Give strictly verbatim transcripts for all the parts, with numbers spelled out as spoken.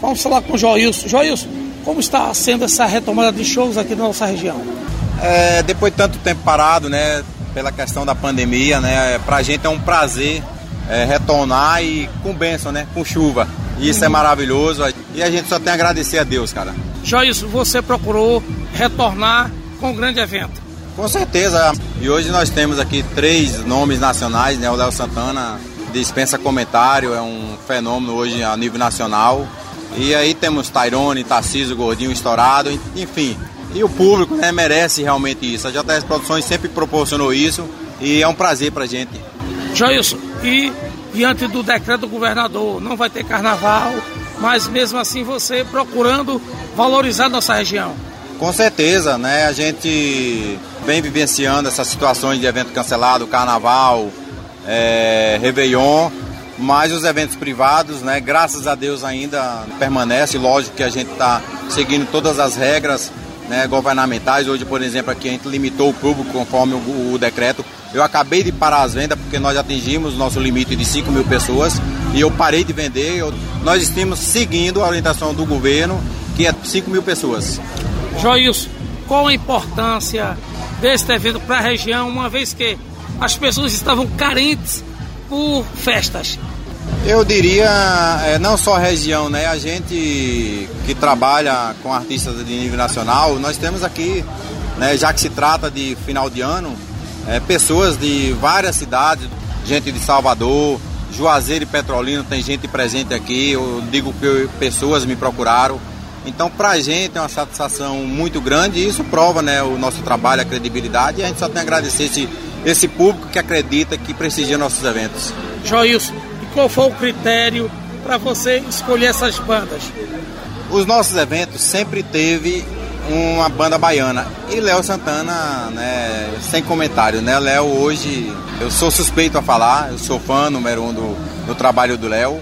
Vamos falar com o Joilson. Joilson, como está sendo essa retomada de shows aqui na nossa região? É, depois de tanto tempo parado, né, pela questão da pandemia, né, pra gente é um prazer é, retornar e com bênção, né, com chuva. E isso uhum. é maravilhoso e a gente só tem a agradecer a Deus, cara. Joilson, você procurou retornar com um grande evento? Com certeza. E hoje nós temos aqui três nomes nacionais, né, o Léo Santana dispensa comentário, é um fenômeno hoje a nível nacional. E aí temos Tairone, Tarcísio, Gordinho, Estourado, enfim. E o público, né, merece realmente isso. A J S Produções sempre proporcionou isso e é um prazer pra gente. Joilson, e diante do decreto do governador, não vai ter carnaval, mas mesmo assim você procurando valorizar nossa região? Com certeza, né? A gente vem vivenciando essas situações de evento cancelado, carnaval, é, Réveillon, mas os eventos privados, né, graças a Deus ainda permanece. Lógico que a gente está seguindo todas as regras, né, governamentais. Hoje, por exemplo, aqui a gente limitou o público conforme o, o decreto. Eu acabei de parar as vendas porque nós atingimos o nosso limite de cinco mil pessoas e eu parei de vender. Eu, nós estamos seguindo a orientação do governo, que é cinco mil pessoas. Joilson, qual a importância deste evento para a região, uma vez que as pessoas estavam carentes por festas? Eu diria, é, não só a região, né? A gente que trabalha com artistas de nível nacional, nós temos aqui, né, já que se trata de final de ano, é, pessoas de várias cidades, gente de Salvador, Juazeiro e Petrolina, tem gente presente aqui. Eu digo que pessoas me procuraram. Então, pra gente é uma satisfação muito grande e isso prova, né, o nosso trabalho, a credibilidade, e a gente só tem a agradecer esse, esse público que acredita, que prestigia nossos eventos. Joilson, e qual foi o critério para você escolher essas bandas? Os nossos eventos sempre teve uma banda baiana e Léo Santana, né, sem comentário, né? Léo hoje, eu sou suspeito a falar, eu sou fã número um do, do trabalho do Léo.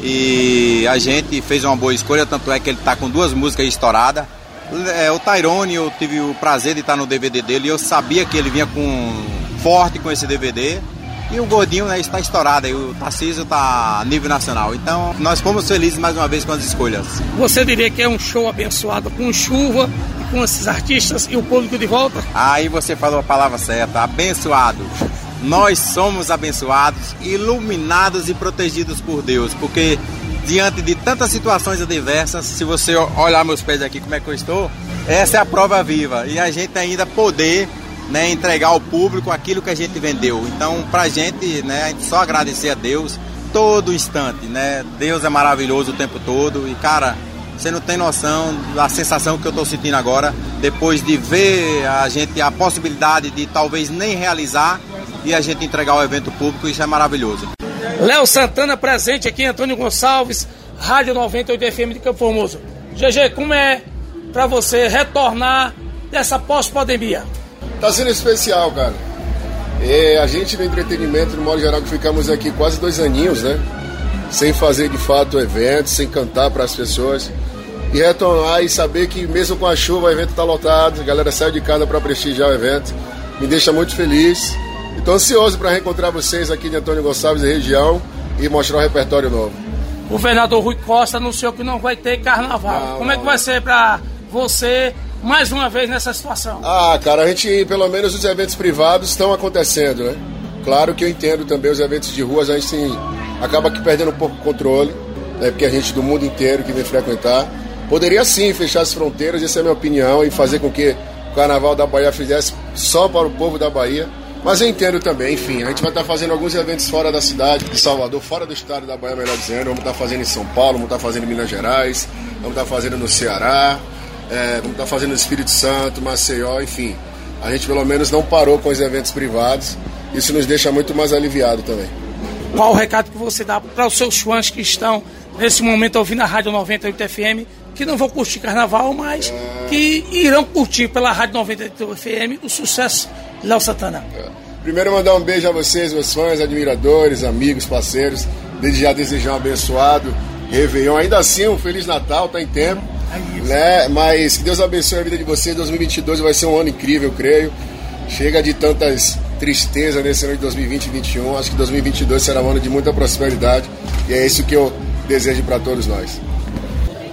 E a gente fez uma boa escolha, tanto é que ele está com duas músicas estouradas. É, o Tairone, eu tive o prazer de estar no D V D dele e eu sabia que ele vinha com forte com esse D V D. E o Gordinho, né, está estourado, e o Tarcísio está a nível nacional. Então nós fomos felizes mais uma vez com as escolhas. Você diria que é um show abençoado com chuva, com esses artistas e o público de volta? Aí você falou a palavra certa, abençoado. Nós somos abençoados, iluminados e protegidos por Deus, porque diante de tantas situações adversas, se você olhar meus pés aqui como é que eu estou, essa é a prova viva, e a gente ainda poder, né, entregar ao público aquilo que a gente vendeu. Então, pra gente, né, a gente só agradecer a Deus todo instante, né? Deus é maravilhoso o tempo todo e, cara, você não tem noção da sensação que eu estou sentindo agora, depois de ver a gente, a possibilidade de talvez nem realizar e a gente entregar o evento público. Isso é maravilhoso. Léo Santana presente aqui, Antônio Gonçalves, Rádio noventa e oito F M de Campo Formoso. G G, como é para você retornar dessa pós-pandemia? Tá sendo especial, cara. É, a gente no entretenimento, no modo geral, que ficamos aqui quase dois aninhos, né? Sem fazer de fato eventos, sem cantar para as pessoas. E retornar e saber que mesmo com a chuva o evento tá lotado, a galera saiu de casa para prestigiar o evento. Me deixa muito feliz. Estou ansioso para reencontrar vocês aqui de Antônio Gonçalves e região e mostrar um repertório novo. O governador Rui Costa anunciou que não vai ter carnaval. Não, Como não, é que vai ser para você mais uma vez nessa situação? Ah, cara, a gente, pelo menos os eventos privados estão acontecendo, né? Claro que eu entendo também os eventos de ruas, a gente tem, acaba aqui perdendo um pouco o controle, né? Porque a gente do mundo inteiro que vem frequentar. Poderia sim fechar as fronteiras, essa é a minha opinião, e fazer com que o Carnaval da Bahia fizesse só para o povo da Bahia. Mas eu entendo também, enfim, a gente vai estar fazendo alguns eventos fora da cidade de Salvador, fora do estado da Bahia, melhor dizendo. Vamos estar fazendo em São Paulo, vamos estar fazendo em Minas Gerais, vamos estar fazendo no Ceará, é, vamos estar fazendo no Espírito Santo, Maceió, enfim. A gente pelo menos não parou com os eventos privados, isso nos deixa muito mais aliviado também. Qual o recado que você dá para os seus fãs que estão nesse momento ouvindo a Rádio noventa e oito F M, que não vão curtir Carnaval, mas é... que irão curtir pela Rádio noventa e oito F M o sucesso de Léo Santana? É. Primeiro mandar um beijo a vocês, meus fãs, admiradores, amigos, parceiros. Desde já desejar um abençoado Réveillon, ainda assim um Feliz Natal, tá em tempo, é né? Mas que Deus abençoe a vida de vocês. Dois mil e vinte e dois vai ser um ano incrível, eu creio. Chega de tantas tristezas nesse ano de dois mil e vinte e vinte e um. Acho que dois mil e vinte e dois será um ano de muita prosperidade, e é isso que eu desejo para todos nós.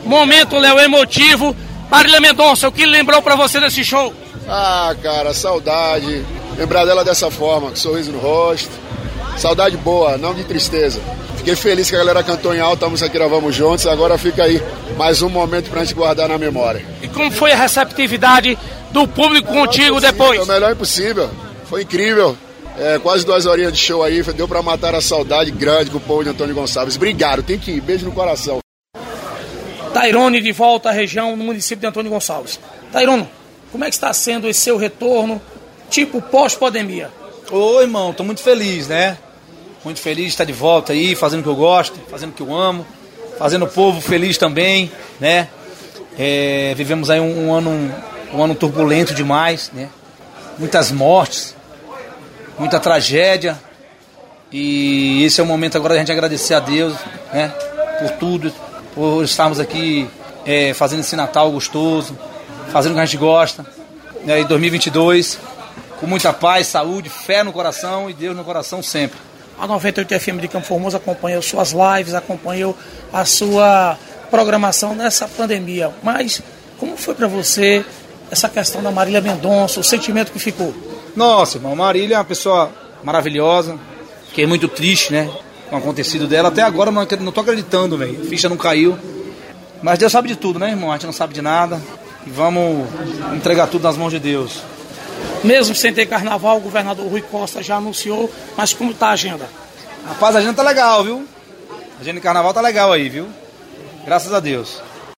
momento, Léo, emotivo. Marília Mendonça, o que lembrou pra você desse show? Ah, cara, saudade. Lembrar dela dessa forma, com sorriso no rosto. Saudade boa, não de tristeza. Fiquei feliz que a galera cantou em alta, a música que gravamos juntos. Agora fica aí mais um momento pra gente guardar na memória. E como foi a receptividade do público contigo depois? O melhor impossível. Foi incrível. É, quase duas horinhas de show aí. Deu pra matar a saudade grande com o povo de Antônio Gonçalves. Obrigado, tem que ir. Beijo no coração. Tairone de volta à região, no município de Antônio Gonçalves. Tairone, como é que está sendo esse seu retorno, tipo pós-pandemia? Ô, irmão, tô muito feliz, né? Muito feliz de estar de volta aí, fazendo o que eu gosto, fazendo o que eu amo, fazendo o povo feliz também, né? É, vivemos aí um, um ano um, um ano turbulento demais, né? Muitas mortes, muita tragédia. E esse é o momento agora da gente agradecer a Deus, né? Por tudo, por estarmos aqui é, fazendo esse Natal gostoso, fazendo o que a gente gosta, né? Em dois mil e vinte e dois, com muita paz, saúde, fé no coração e Deus no coração sempre. A noventa e oito F M de Campo Formoso acompanhou suas lives, acompanhou a sua programação nessa pandemia. Mas como foi para você essa questão da Marília Mendonça, o sentimento que ficou? Nossa, irmão, Marília é uma pessoa maravilhosa. Fiquei muito triste, né, com o acontecido dela. Até agora não, não tô acreditando, velho. A ficha não caiu. Mas Deus sabe de tudo, né, irmão? A gente não sabe de nada. E vamos entregar tudo nas mãos de Deus. Mesmo sem ter carnaval, o governador Rui Costa já anunciou, mas como está a agenda? Rapaz, a agenda tá legal, viu? A agenda de carnaval tá legal aí, viu? Graças a Deus.